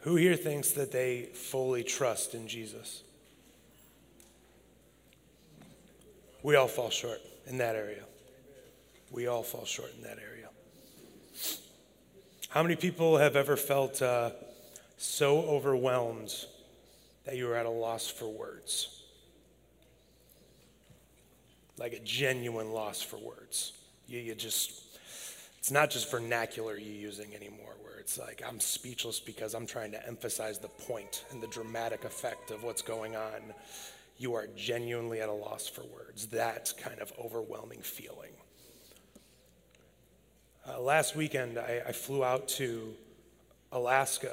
Who here thinks that they fully trust in Jesus? We all fall short in that area. We all fall short in that area. How many people have ever felt so overwhelmed that you were at a loss for words? Like a genuine loss for words. You just, it's not just vernacular you're using anymore, where it's like, I'm speechless because I'm trying to emphasize the point and the dramatic effect of what's going on. You are genuinely at a loss for words. That kind of overwhelming feeling. Last weekend, I flew out to Alaska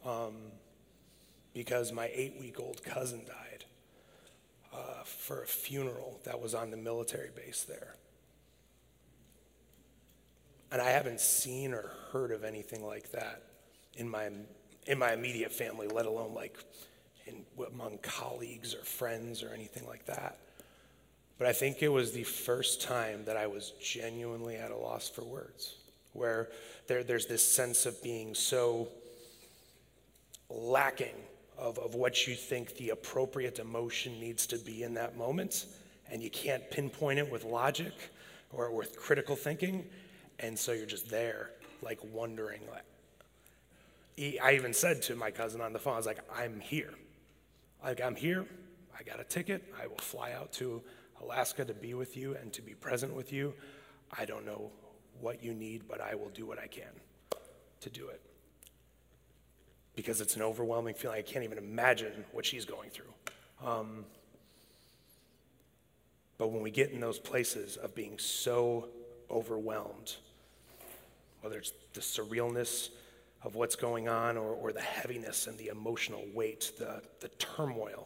because my 8-week-old cousin died for a funeral that was on the military base there. And I haven't seen or heard of anything like that in my immediate family, let alone like among colleagues or friends or anything like that. But I think it was the first time that I was genuinely at a loss for words, where there's this sense of being so lacking of what you think the appropriate emotion needs to be in that moment, and you can't pinpoint it with logic or with critical thinking, and so you're just there, like wondering. I even said to my cousin on the phone, I was like, I'm here. Like, I'm here, I got a ticket, I will fly out to Alaska to be with you and to be present with you. I don't know what you need, but I will do what I can to do it. Because it's an overwhelming feeling. I can't even imagine what she's going through. But when we get in those places of being so overwhelmed, whether it's the surrealness of what's going on or the heaviness and the emotional weight, the turmoil,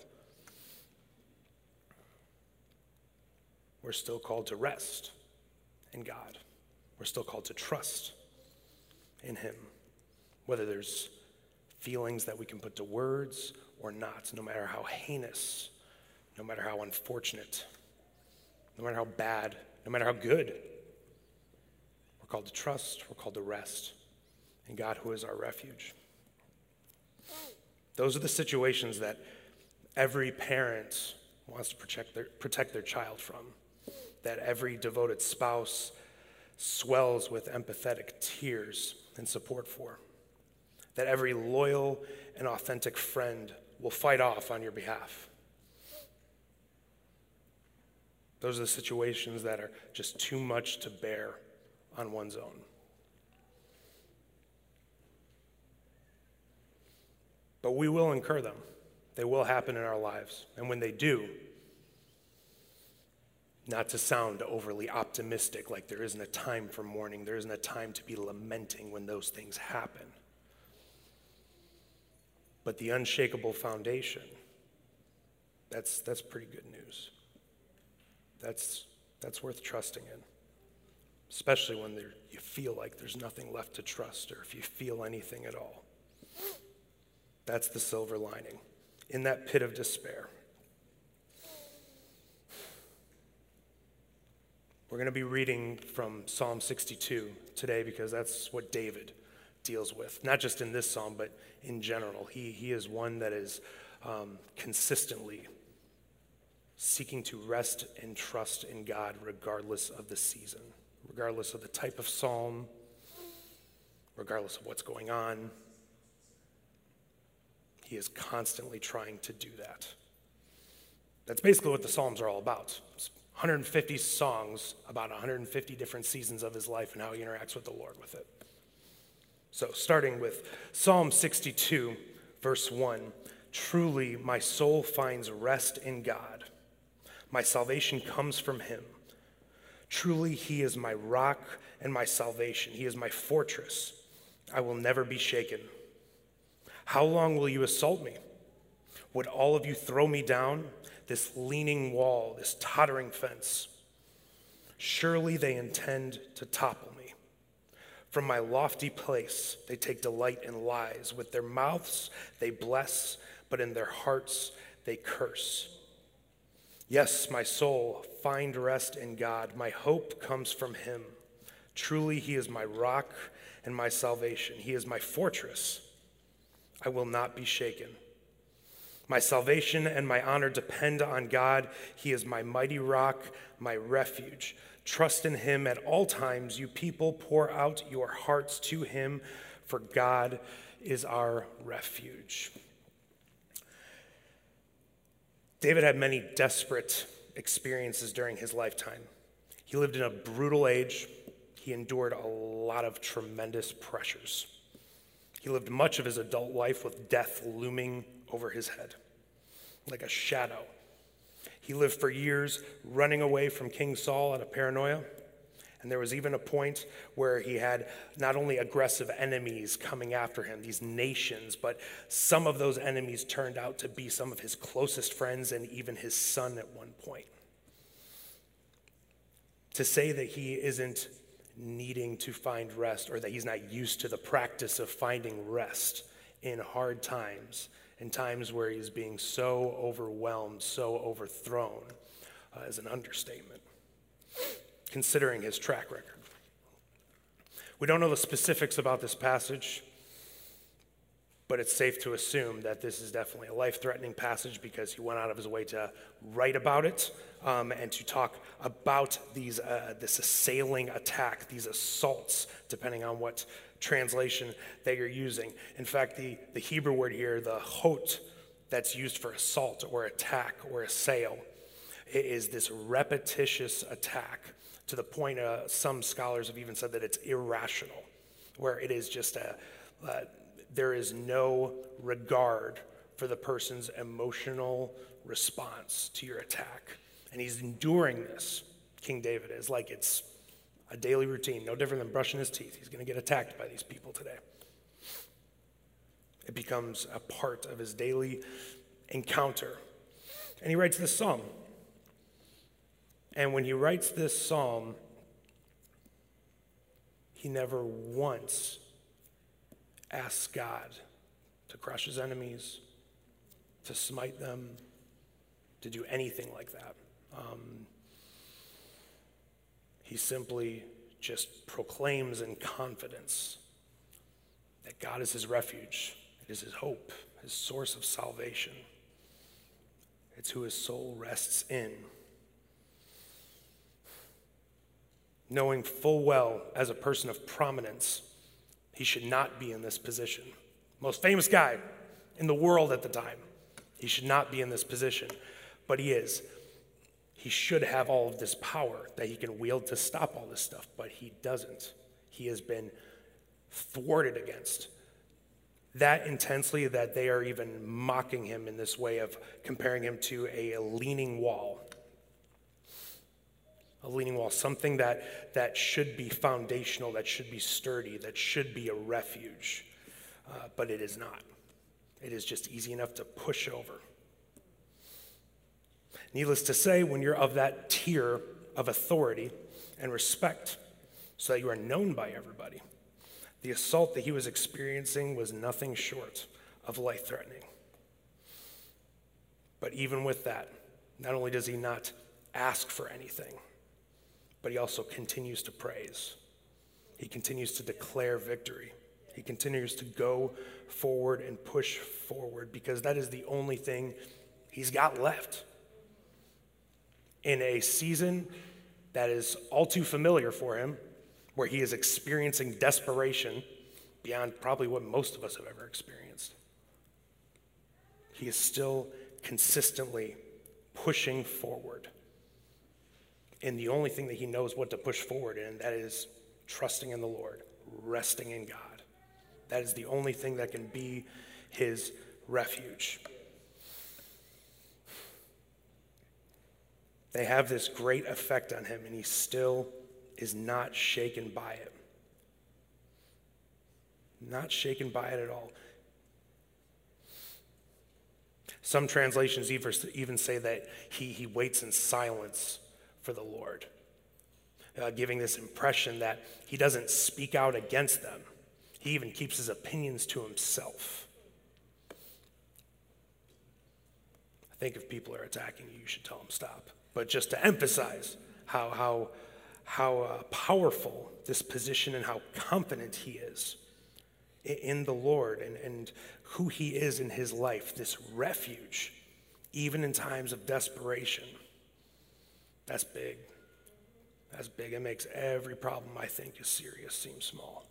we're still called to rest in God. We're still called to trust in Him, whether there's feelings that we can put to words or not, no matter how heinous, no matter how unfortunate, no matter how bad, no matter how good. We're called to trust, we're called to rest in God, who is our refuge. Those are the situations that every parent wants to protect their child from, that every devoted spouse swells with empathetic tears and support for, that every loyal and authentic friend will fight off on your behalf. Those are the situations that are just too much to bear on one's own. But we will incur them. They will happen in our lives. And when they do, not to sound overly optimistic, like there isn't a time for mourning, there isn't a time to be lamenting when those things happen. But the unshakable foundation, that's pretty good news. That's worth trusting in, especially when you feel like there's nothing left to trust, or if you feel anything at all. That's the silver lining in that pit of despair. We're going to be reading from Psalm 62 today because that's what David deals with, not just in this psalm, but in general. He is one that is consistently seeking to rest and trust in God regardless of the season, regardless of the type of psalm, regardless of what's going on. He is constantly trying to do that. That's basically what the Psalms are all about. It's 150 songs about 150 different seasons of his life and how he interacts with the Lord with it. So starting with Psalm 62, verse 1, truly my soul finds rest in God. My salvation comes from him. Truly he is my rock and my salvation. He is my fortress. I will never be shaken. How long will you assault me? Would all of you throw me down, this leaning wall, this tottering fence? Surely they intend to topple me. From my lofty place, they take delight in lies. With their mouths, they bless, but in their hearts, they curse. Yes, my soul, find rest in God. My hope comes from him. Truly, he is my rock and my salvation. He is my fortress. I will not be shaken. My salvation and my honor depend on God. He is my mighty rock, my refuge. Trust in him at all times. You people, pour out your hearts to him, for God is our refuge. David had many desperate experiences during his lifetime. He lived in a brutal age. He endured a lot of tremendous pressures. He lived much of his adult life with death looming over his head, like a shadow. He lived for years running away from King Saul out of paranoia. And there was even a point where he had not only aggressive enemies coming after him, these nations, but some of those enemies turned out to be some of his closest friends and even his son at one point. To say that he isn't needing to find rest, or that he's not used to the practice of finding rest in hard times, in times where he's being so overwhelmed, so overthrown, is an understatement, considering his track record. We don't know the specifics about this passage, but it's safe to assume that this is definitely a life-threatening passage because he went out of his way to write about it and to talk about this assailing attack, these assaults, depending on what translation that you're using. In fact, the Hebrew word here, the hot, that's used for assault or attack or assail, it is this repetitious attack to the point some scholars have even said that it's irrational, where it is just there is no regard for the person's emotional response to your attack. And he's enduring this, King David is, like it's a daily routine, no different than brushing his teeth. He's going to get attacked by these people today. It becomes a part of his daily encounter. And he writes this psalm. And when he writes this psalm, he never once asks God to crush his enemies, to smite them, to do anything like that. He simply just proclaims in confidence that God is his refuge. It is his hope, his source of salvation. It's who his soul rests in. Knowing full well, as a person of prominence, he should not be in this position. Most famous guy in the world at the time. He should not be in this position, but he is. He should have all of this power that he can wield to stop all this stuff, but he doesn't. He has been thwarted against that intensely that they are even mocking him in this way of comparing him to a leaning wall. A leaning wall, something that should be foundational, that should be sturdy, that should be a refuge, but it is not. It is just easy enough to push over. Needless to say, when you're of that tier of authority and respect, so that you are known by everybody, the assault that he was experiencing was nothing short of life-threatening. But even with that, not only does he not ask for anything, but he also continues to praise. He continues to declare victory. He continues to go forward and push forward because that is the only thing he's got left. In a season that is all too familiar for him, where he is experiencing desperation beyond probably what most of us have ever experienced, he is still consistently pushing forward in the only thing that he knows what to push forward in, and that is trusting in the Lord, resting in God. That is the only thing that can be his refuge. They have this great effect on him, and he still is not shaken by it. Not shaken by it at all. Some translations even say that he waits in silence for the Lord, giving this impression that he doesn't speak out against them. He even keeps his opinions to himself. I think if people are attacking you, you should tell them stop. But just to emphasize how powerful this position and how confident he is, in the Lord and who he is in his life, this refuge, even in times of desperation. That's big. That's big. It makes every problem I think is serious seem small.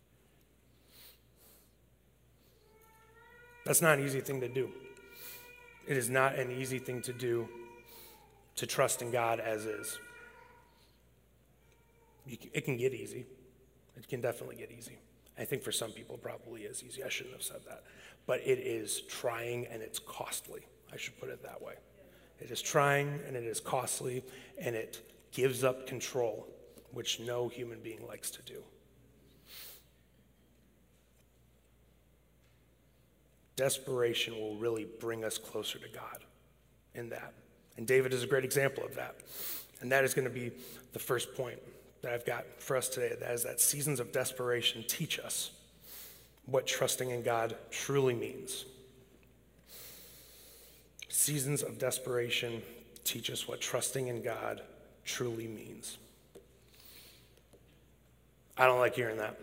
That's not an easy thing to do. It is not an easy thing to do, to trust in God as is. It can get easy. It can definitely get easy. I think for some people it probably is easy. I shouldn't have said that. But it is trying and it's costly. I should put it that way. It is trying and it is costly, and it gives up control, which no human being likes to do. Desperation will really bring us closer to God in that. And David is a great example of that. And that is going to be the first point that I've got for us today. That is that seasons of desperation teach us what trusting in God truly means. Seasons of desperation teach us what trusting in God truly means. I don't like hearing that.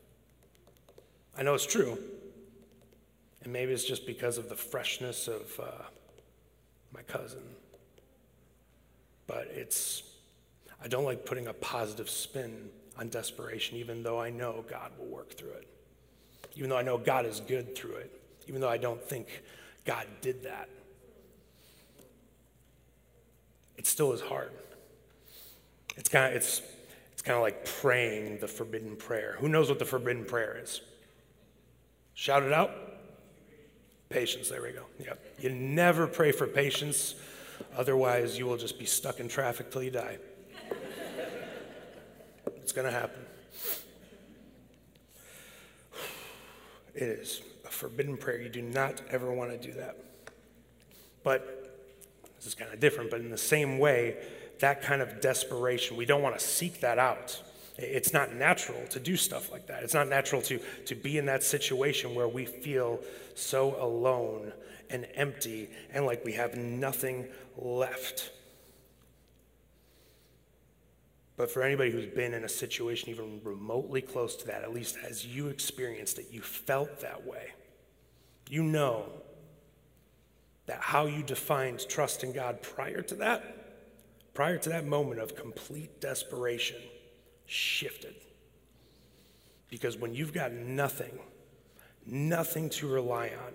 I know it's true. And maybe it's just because of the freshness of my cousin. But I don't like putting a positive spin on desperation, even though I know God will work through it. Even though I know God is good through it. Even though I don't think God did that. It still is hard. It's kind of like praying the forbidden prayer. Who knows what the forbidden prayer is? Shout it out. Patience, there we go. Yep. You never pray for patience, otherwise you will just be stuck in traffic till you die. It's going to happen. It is a forbidden prayer. You do not ever want to do that. But this is kind of different, but in the same way, that kind of desperation, we don't want to seek that out. It's not natural to do stuff like that. It's not natural to be in that situation where we feel so alone and empty and like we have nothing left. But for anybody who's been in a situation even remotely close to that, at least as you experienced it, you felt that way. You know that how you defined trust in God prior to that moment of complete desperation, shifted. Because when you've got nothing to rely on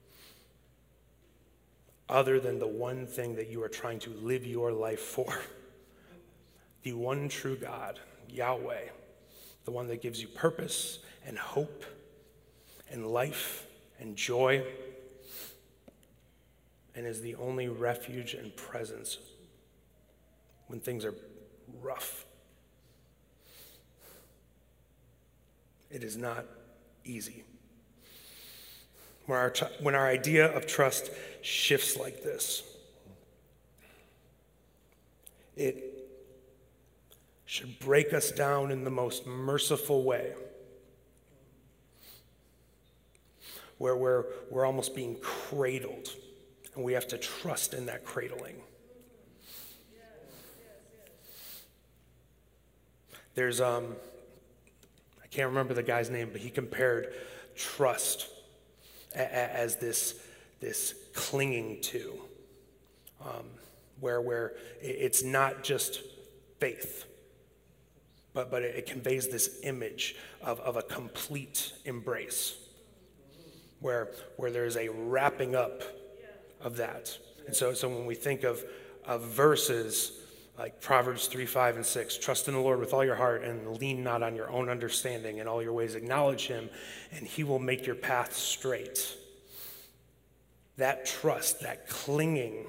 other than the one thing that you are trying to live your life for, the one true God, Yahweh, the one that gives you purpose and hope and life and joy, and is the only refuge and presence when things are rough. It is not easy. When our idea of trust shifts like this, it should break us down in the most merciful way, where we're almost being cradled, and we have to trust in that cradling. There's I can't remember the guy's name, but he compared trust as this clinging to, where it's not just faith, but it conveys this image of a complete embrace, where there's a wrapping up of that. And so when we think of verses like Proverbs 3, 5, and 6, trust in the Lord with all your heart and lean not on your own understanding. In all your ways acknowledge him, and he will make your path straight. That trust, that clinging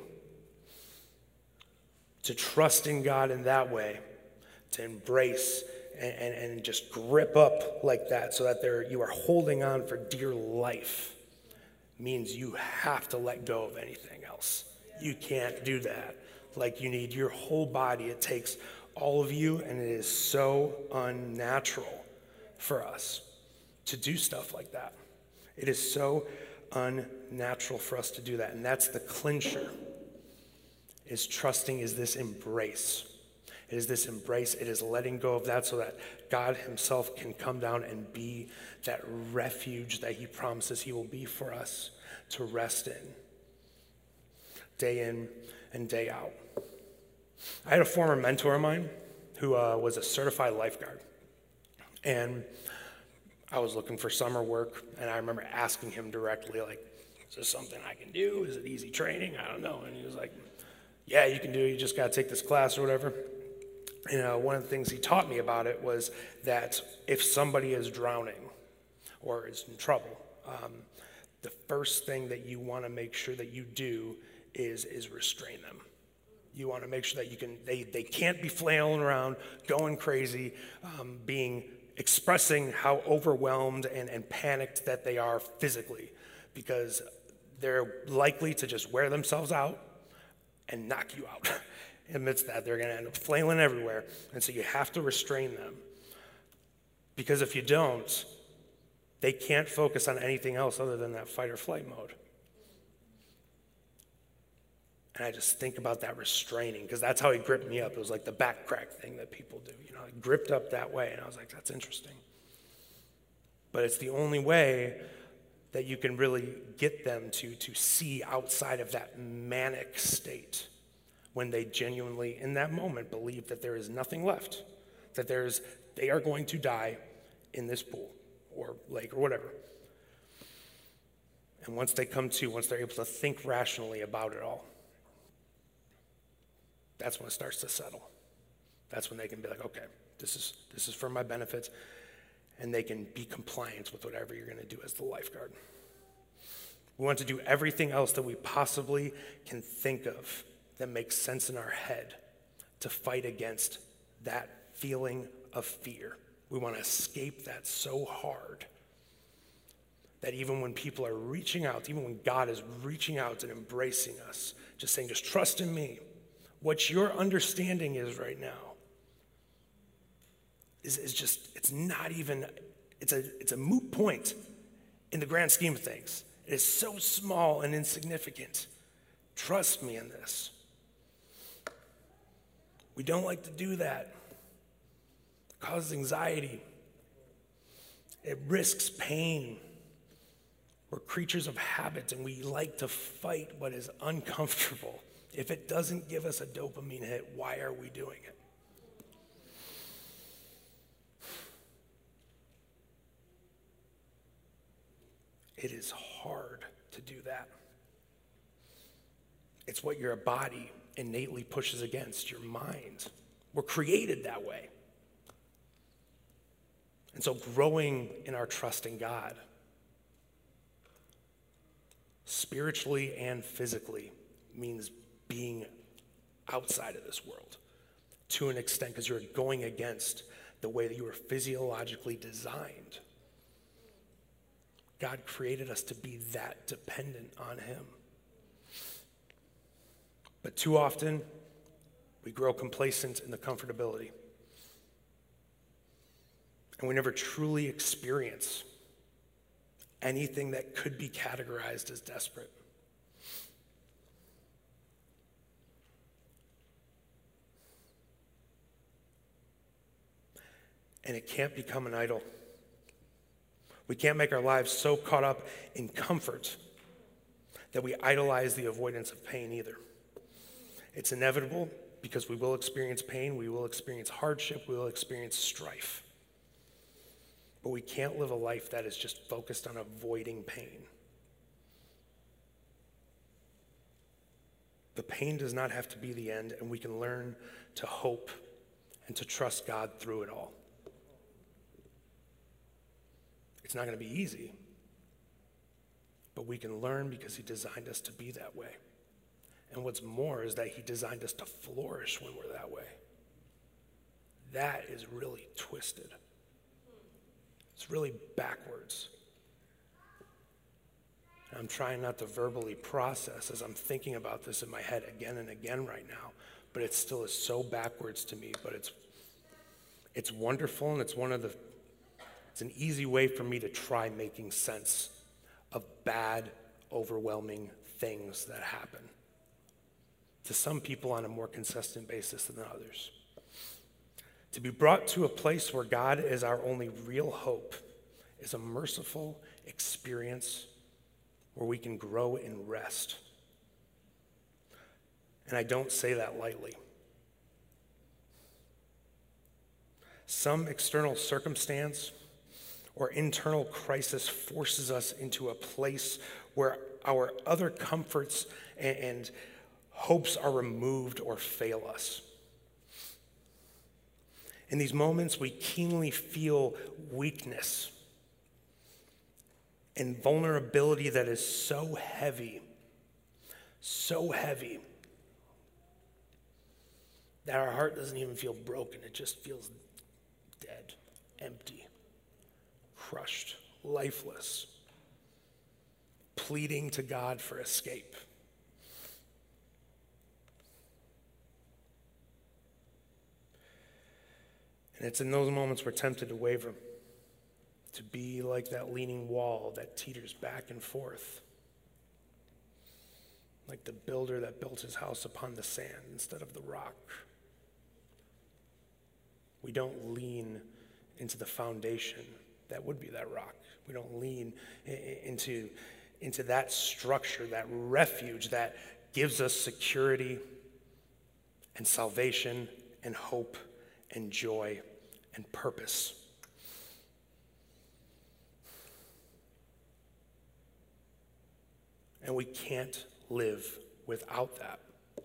to trust in God in that way, to embrace and just grip up like that so that you are holding on for dear life, means you have to let go of anything else. You can't do that. Like, you need your whole body. It takes all of you, and it is so unnatural for us to do stuff like that. It is so unnatural for us to do that, and that's the clincher, is trusting is this embrace. It is this embrace. It is letting go of that so that God himself can come down and be that refuge that he promises he will be for us to rest in and day out. I had a former mentor of mine who was a certified lifeguard. And I was looking for summer work, and I remember asking him directly, like, is this something I can do? Is it easy training? I don't know. And he was like, yeah, you can do it. You just got to take this class or whatever. And one of the things he taught me about it was that if somebody is drowning or is in trouble, the first thing that you want to make sure that you do is restrain them. You want to make sure that they can't be flailing around, going crazy, expressing how overwhelmed and panicked that they are physically, because they're likely to just wear themselves out and knock you out. Amidst that, they're going to end up flailing everywhere. And so you have to restrain them. Because if you don't, they can't focus on anything else other than that fight or flight mode. And I just think about that restraining, because that's how he gripped me up. It was like the back crack thing that people do. I gripped up that way, and I was like, that's interesting. But it's the only way that you can really get them to see outside of that manic state, when they genuinely, in that moment, believe that there is nothing left, that they are going to die in this pool or lake or whatever. And once they come to, once they're able to think rationally about it all, that's when it starts to settle. That's when they can be like, okay, this is for my benefit, and they can be compliant with whatever you're going to do as the lifeguard. We want to do everything else that we possibly can think of that makes sense in our head to fight against that feeling of fear. We want to escape that so hard that even when people are reaching out, even when God is reaching out and embracing us, just saying, just trust in me. What your understanding is right now is just, it's not even, it's a moot point in the grand scheme of things. It is so small and insignificant. Trust me in this. We don't like to do that. It causes anxiety. It risks pain. We're creatures of habit, and we like to fight what is uncomfortable. If it doesn't give us a dopamine hit, why are we doing it? It is hard to do that. It's what your body innately pushes against, your mind. We're created that way. And so growing in our trust in God, spiritually and physically, means being outside of this world to an extent, because you're going against the way that you were physiologically designed. God created us to be that dependent on him. But too often, we grow complacent in the comfortability. And we never truly experience anything that could be categorized as desperate. And it can't become an idol. We can't make our lives so caught up in comfort that we idolize the avoidance of pain either. It's inevitable, because we will experience pain, we will experience hardship, we will experience strife. But we can't live a life that is just focused on avoiding pain. The pain does not have to be the end, and we can learn to hope and to trust God through it all. It's not going to be easy, but we can learn because he designed us to be that way. And what's more is that he designed us to flourish when we're that way. That is really twisted. It's really backwards. And I'm trying not to verbally process as I'm thinking about this in my head again and again right now, but it still is so backwards to me. But it's wonderful, and it's an easy way for me to try making sense of bad, overwhelming things that happen to some people on a more consistent basis than others. To be brought to a place where God is our only real hope is a merciful experience where we can grow in rest. And I don't say that lightly. Some external circumstance or internal crisis forces us into a place where our other comforts and hopes are removed or fail us. In these moments, we keenly feel weakness and vulnerability that is so heavy, that our heart doesn't even feel broken. It just feels dead, empty, crushed, lifeless, pleading to God for escape. And it's in those moments we're tempted to waver, to be like that leaning wall that teeters back and forth, like the builder that built his house upon the sand instead of the rock. We don't lean into the foundation that would be that rock. We don't lean into that structure, that refuge that gives us security and salvation and hope and joy and purpose. And we can't live without that.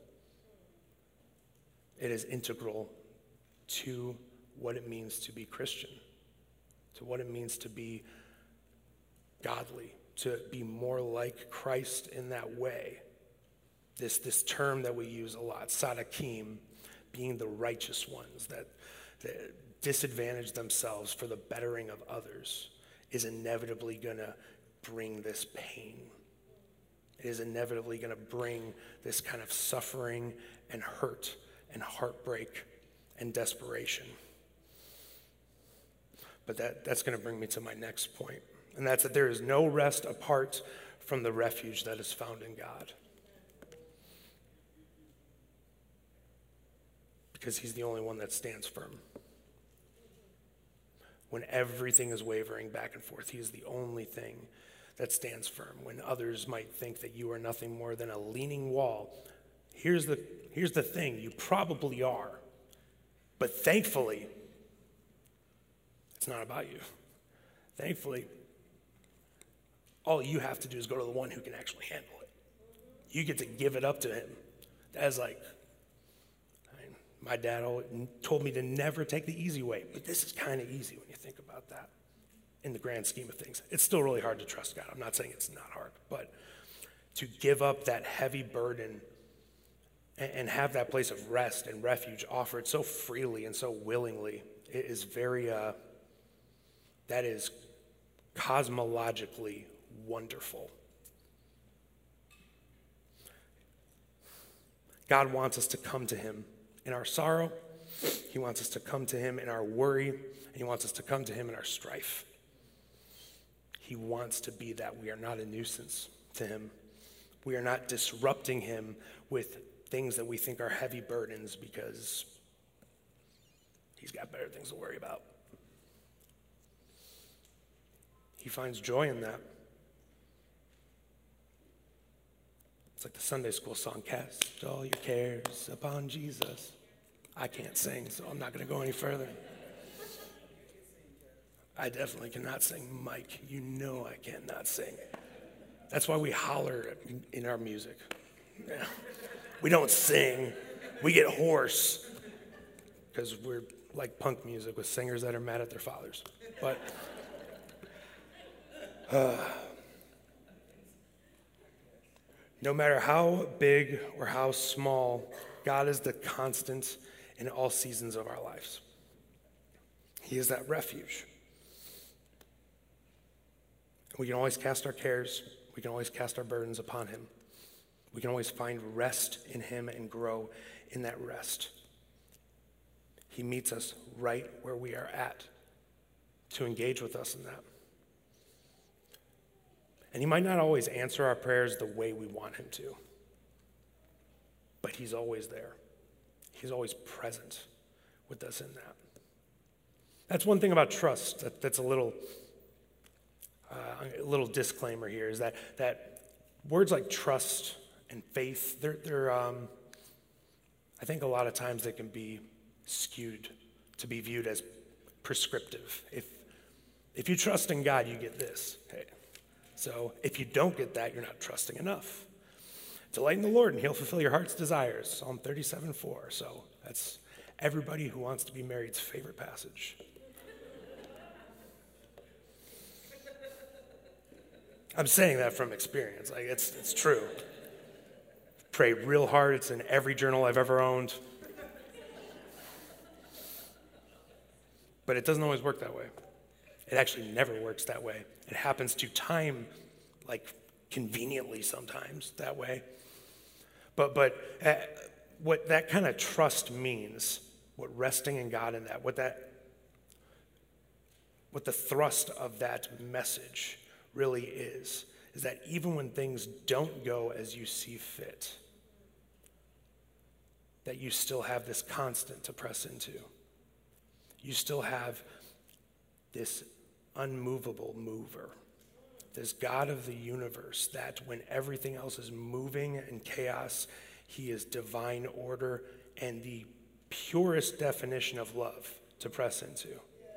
It is integral to what it means to be Christian, to what it means to be godly, to be more like Christ in that way. This term that we use a lot, Sadakim, being the righteous ones that disadvantage themselves for the bettering of others, is inevitably going to bring this pain. It is inevitably going to bring this kind of suffering and hurt and heartbreak and desperation. But that's going to bring me to my next point, and that's that there is no rest apart from the refuge that is found in God. Because he's the only one that stands firm. When everything is wavering back and forth, he is the only thing that stands firm. When others might think that you are nothing more than a leaning wall, here's the thing, you probably are. But thankfully, it's not about you. Thankfully, all you have to do is go to the one who can actually handle it. You get to give it up to him. That's like, my dad told me to never take the easy way, but this is kind of easy when you think about that in the grand scheme of things. It's still really hard to trust God. I'm not saying it's not hard, but to give up that heavy burden and have that place of rest and refuge offered so freely and so willingly, it is very, that is cosmologically wonderful. God wants us to come to him in our sorrow. He wants us to come to him in our worry, and he wants us to come to him in our strife. He wants to be that. We are not a nuisance to him. We are not disrupting him with things that we think are heavy burdens because he's got better things to worry about. He finds joy in that. It's like the Sunday school song, "Cast all your cares upon Jesus." I can't sing, so I'm not going to go any further. I definitely cannot sing. Mike, you know I cannot sing. That's why we holler in our music. Yeah. We don't sing. We get hoarse because we're like punk music with singers that are mad at their fathers. But no matter how big or how small, God is the constant in all seasons of our lives. He is that refuge. We can always cast our cares. We can always cast our burdens upon him. We can always find rest in him and grow in that rest. He meets us right where we are at to engage with us in that. And he might not always answer our prayers the way we want him to, but he's always there. He's always present with us in that. That's one thing about trust that's a little disclaimer here, is that words like trust and faith, they're I think a lot of times they can be skewed to be viewed as prescriptive. If you trust in God, you get this. Hey. So if you don't get that, you're not trusting enough. Delight in the Lord, and he'll fulfill your heart's desires. Psalm 37:4. So that's everybody who wants to be married's favorite passage. I'm saying that from experience. Like it's true. Prayed real hard. It's in every journal I've ever owned. But it doesn't always work that way. It actually never works that way. It happens to time, like conveniently sometimes that way. But what that kind of trust means, what resting in God in that, what the thrust of that message really is that even when things don't go as you see fit, that you still have this constant to press into. You still have this unmovable mover, this God of the universe, that when everything else is moving in chaos, he is divine order and the purest definition of love to press into.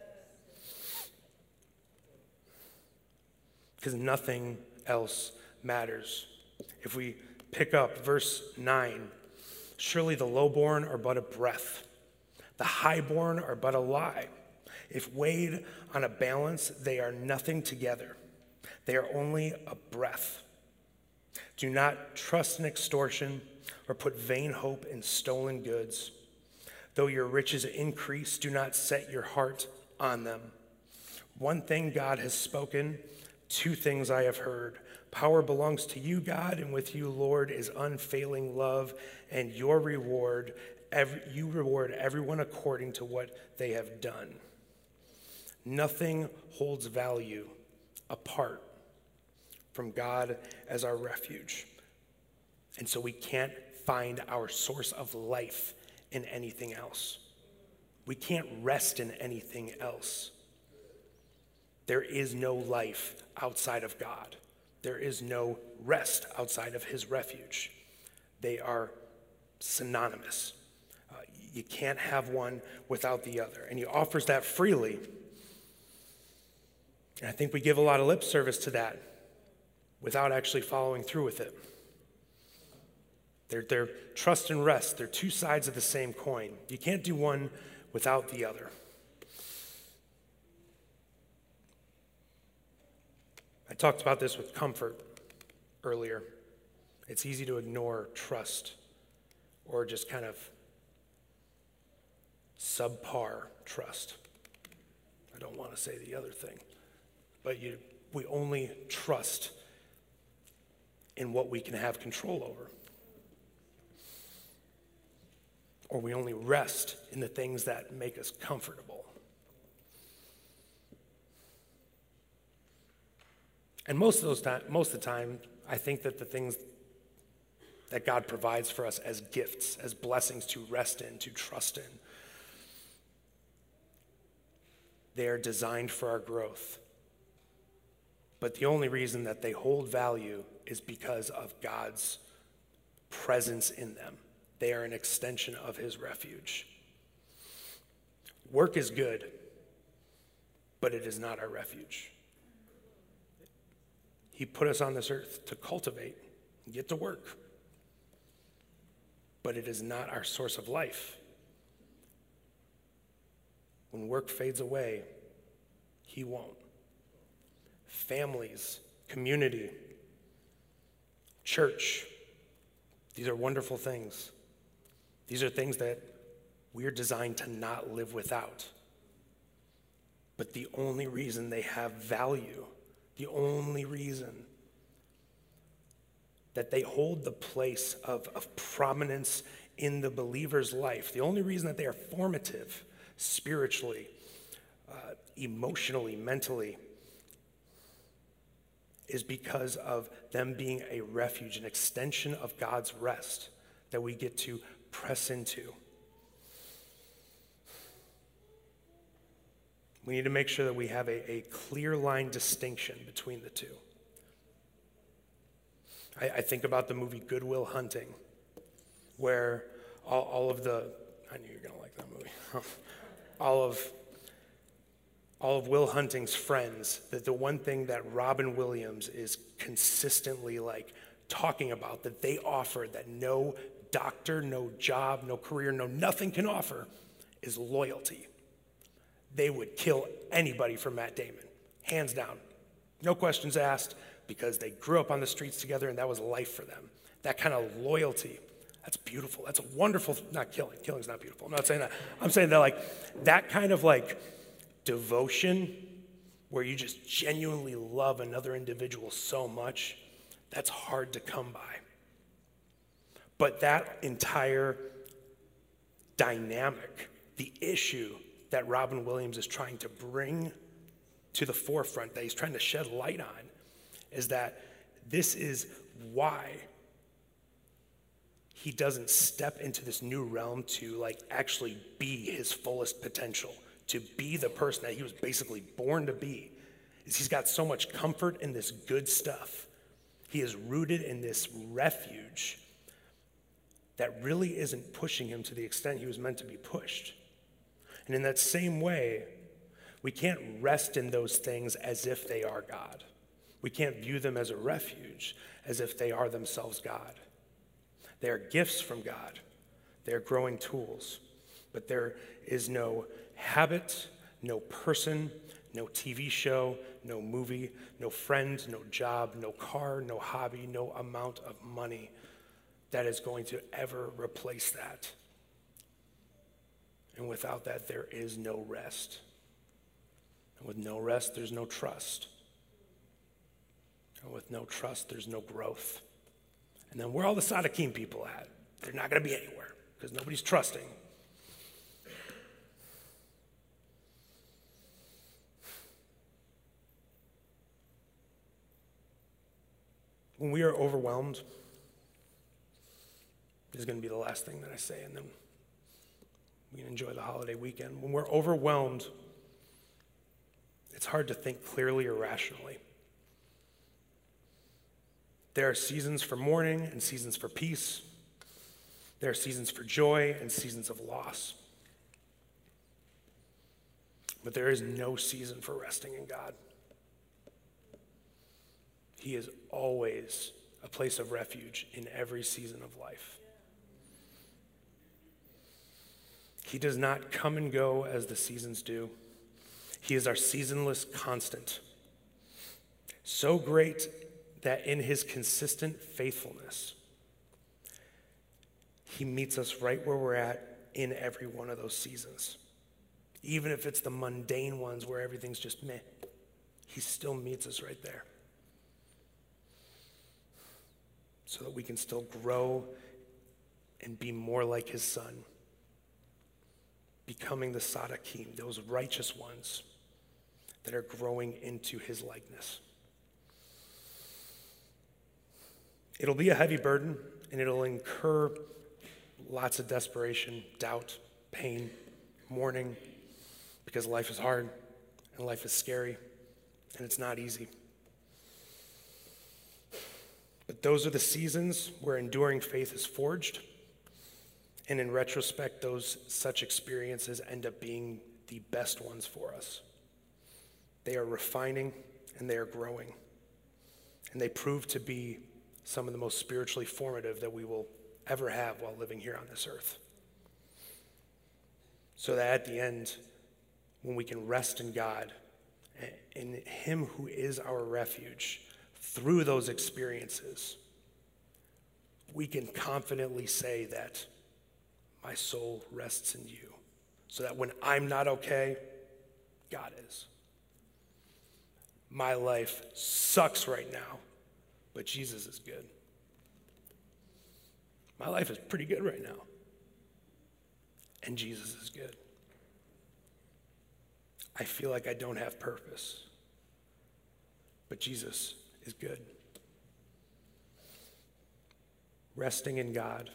Because nothing else matters. If we pick up verse 9, surely the lowborn are but a breath, the highborn are but a lie. If weighed on a balance, they are nothing together. They are only a breath. Do not trust in extortion or put vain hope in stolen goods. Though your riches increase, do not set your heart on them. One thing God has spoken, two things I have heard. Power belongs to you, God, and with you, Lord, is unfailing love, and your reward, you reward everyone according to what they have done. Nothing holds value apart from God as our refuge. And so we can't find our source of life in anything else. We can't rest in anything else. There is no life outside of God. There is no rest outside of his refuge. They are synonymous. You can't have one without the other. And he offers that freely. And I think we give a lot of lip service to that without actually following through with it. They're trust and rest. They're two sides of the same coin. You can't do one without the other. I talked about this with comfort earlier. It's easy to ignore trust or just kind of subpar trust. I don't want to say the other thing. But we only trust in what we can have control over. Or we only rest in the things that make us comfortable. And most of the time, I think that the things that God provides for us as gifts, as blessings to rest in, to trust in, they are designed for our growth. But the only reason that they hold value is because of God's presence in them. They are an extension of his refuge. Work is good, but it is not our refuge. He put us on this earth to cultivate and get to work, but it is not our source of life. When work fades away, he won't. Families, community, church, these are wonderful things. These are things that we're designed to not live without. But the only reason they have value, the only reason that they hold the place of prominence in the believer's life, the only reason that they are formative spiritually, emotionally, mentally, is because of them being a refuge, an extension of God's rest that we get to press into. We need to make sure that we have a clear line distinction between the two. I think about the movie Good Will Hunting, where all of the, I knew you were going to like that movie, all of Will Hunting's friends, that the one thing that Robin Williams is consistently like talking about that they offer that no doctor, no job, no career, no nothing can offer is loyalty. They would kill anybody for Matt Damon, hands down. No questions asked, because they grew up on the streets together and that was life for them. That kind of loyalty, that's beautiful. That's a wonderful, not killing. Killing's not beautiful. I'm not saying that. I'm saying that like, that kind of like devotion where you just genuinely love another individual so much, that's hard to come by. But that entire dynamic, the issue that Robin Williams is trying to bring to the forefront, that he's trying to shed light on, is that this is why he doesn't step into this new realm to like actually be his fullest potential, to be the person that he was basically born to be. Is he's got so much comfort in this good stuff. He is rooted in this refuge that really isn't pushing him to the extent he was meant to be pushed. And in that same way, we can't rest in those things as if they are God. We can't view them as a refuge, as if they are themselves God. They are gifts from God. They are growing tools. But there is no habit, no person, no TV show, no movie, no friend, no job, no car, no hobby, no amount of money that is going to ever replace that. And without that, there is no rest. And with no rest, there's no trust. And with no trust, there's no growth. And then where all the Sadakim people at? They're not going to be anywhere because nobody's trusting. When we are overwhelmed, this is going to be the last thing that I say, and then we can enjoy the holiday weekend. When we're overwhelmed, it's hard to think clearly or rationally. There are seasons for mourning and seasons for peace. There are seasons for joy and seasons of loss. But there is no season for resting in God. He is always a place of refuge in every season of life. He does not come and go as the seasons do. He is our seasonless constant. So great that in his consistent faithfulness, he meets us right where we're at in every one of those seasons. Even if it's the mundane ones where everything's just meh, he still meets us right there. So that we can still grow and be more like his son, becoming the Sadakim, those righteous ones that are growing into his likeness. It'll be a heavy burden, and it'll incur lots of desperation, doubt, pain, mourning, because life is hard, and life is scary, and it's not easy. But those are the seasons where enduring faith is forged, and in retrospect, such experiences end up being the best ones for us. They are refining, and they are growing, and they prove to be some of the most spiritually formative that we will ever have while living here on this earth. So that at the end, when we can rest in God, in him who is our refuge, through those experiences, we can confidently say that my soul rests in you. So that when I'm not okay, God is. My life sucks right now, but Jesus is good. My life is pretty good right now, and Jesus is good. I feel like I don't have purpose, but Jesus is good. Resting in God.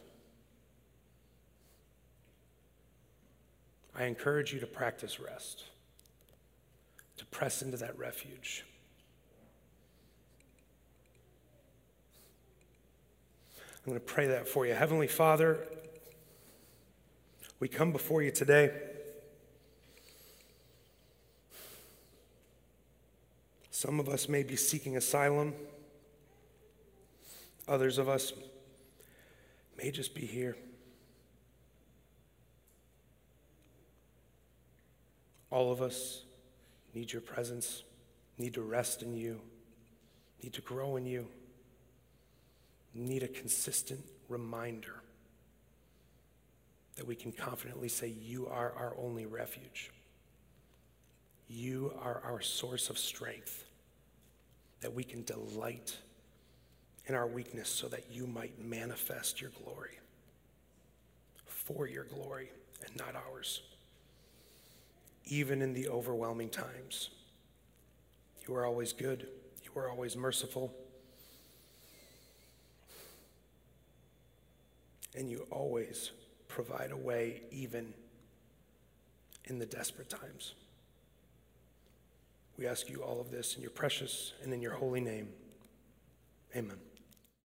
I encourage you to practice rest. to press into that refuge. I'm going to pray that for you. Heavenly Father, we come before you today. Some of us may be seeking asylum. Others of us may just be here. All of us need your presence, need to rest in you, need to grow in you, need a consistent reminder that we can confidently say, you are our only refuge. You are our source of strength, that we can delight in our weakness so that you might manifest your glory, for your glory and not ours. Even in the overwhelming times, you are always good. You are always merciful. And you always provide a way even in the desperate times. We ask you all of this in your precious and in your holy name. Amen.